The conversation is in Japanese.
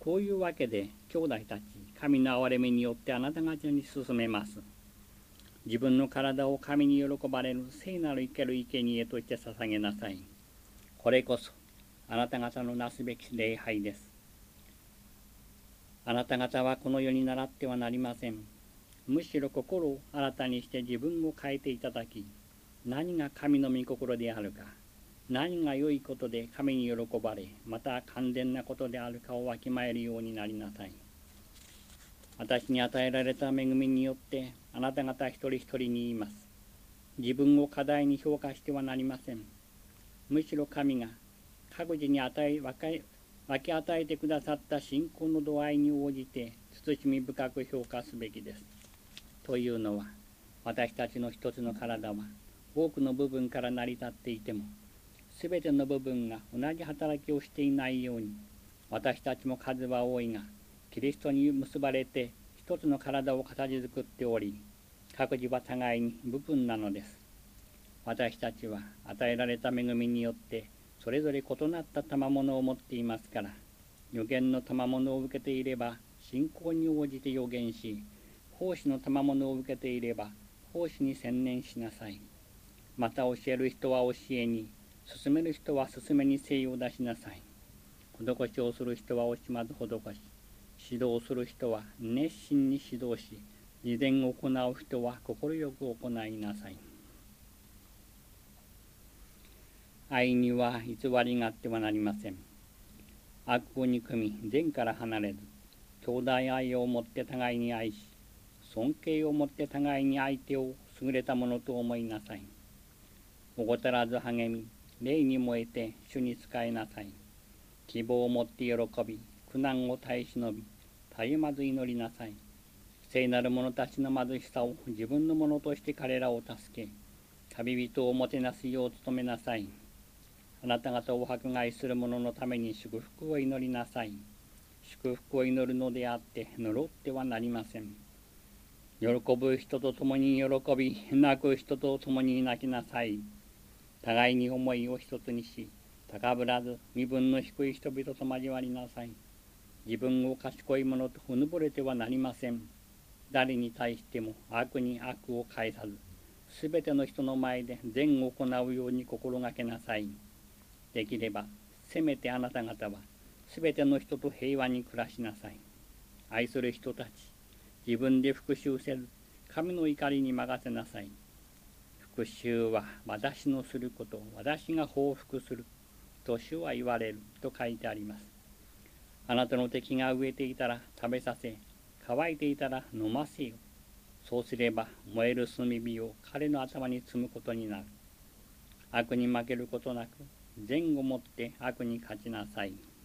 こういうわけで兄弟たち、神の憐れみによってあなた方に進めます。自分の体を神に喜ばれる聖なる生ける生贄として捧げなさい。これこそあなた方のなすべき礼拝です。あなた方はこの世に倣ってはなりません。むしろ心を新たにして自分を変えていただき、何が神の御心であるか、何が良いことで神に喜ばれ、また完全なことであるかをわきまえるようになりなさい。私に与えられた恵みによってあなた方一人一人に言います。自分を過大に評価してはなりません。むしろ神が各自に分け与えてくださった信仰の度合いに応じて慎み深く評価すべきです。というのは、私たちの一つの体は多くの部分から成り立っていても、すべての部分が同じ働きをしていないように、私たちも数は多いが、キリストに結ばれて一つの体を形作っており、各自は互いに部分なのです。私たちは与えられた恵みによってそれぞれ異なった賜物を持っていますから、預言の賜物を受けていれば信仰に応じて預言し、奉仕の賜物を受けていれば奉仕に専念しなさい。また教える人は教えに、進める人は進めに精を出しなさい。施しをする人は惜しまず施し、指導する人は熱心に指導し、事前を行う人は快く行いなさい。愛には偽りがあってはなりません。悪を憎み、善から離れず、兄弟愛をもって互いに愛し、尊敬をもって互いに相手を優れたものと思いなさい。怠らず励み、霊に燃えて主に仕えなさい。希望をもって喜び、苦難を耐え忍び、絶えまず祈りなさい。聖なる者たちの貧しさを自分のものとして彼らを助け、旅人をもてなすよう努めなさい。あなた方を迫害する者のために祝福を祈りなさい。祝福を祈るのであって呪ってはなりません。喜ぶ人と共に喜び、泣く人と共に泣きなさい。互いに思いを一つにし、高ぶらず身分の低い人々と交わりなさい。自分を賢い者とうぬぼれてはなりません。誰に対しても悪に悪を返さず、すべての人の前で善を行うように心がけなさい。できれば、せめてあなた方は、すべての人と平和に暮らしなさい。愛する人たち、自分で復讐せず、神の怒りに任せなさい。復讐は私のすること、私が報復する、と主は言われる、と書いてあります。あなたの敵が飢えていたら食べさせ、乾いていたら飲ませよ。そうすれば燃える炭火を彼の頭に積むことになる。悪に負けることなく、善をもって悪に勝ちなさい。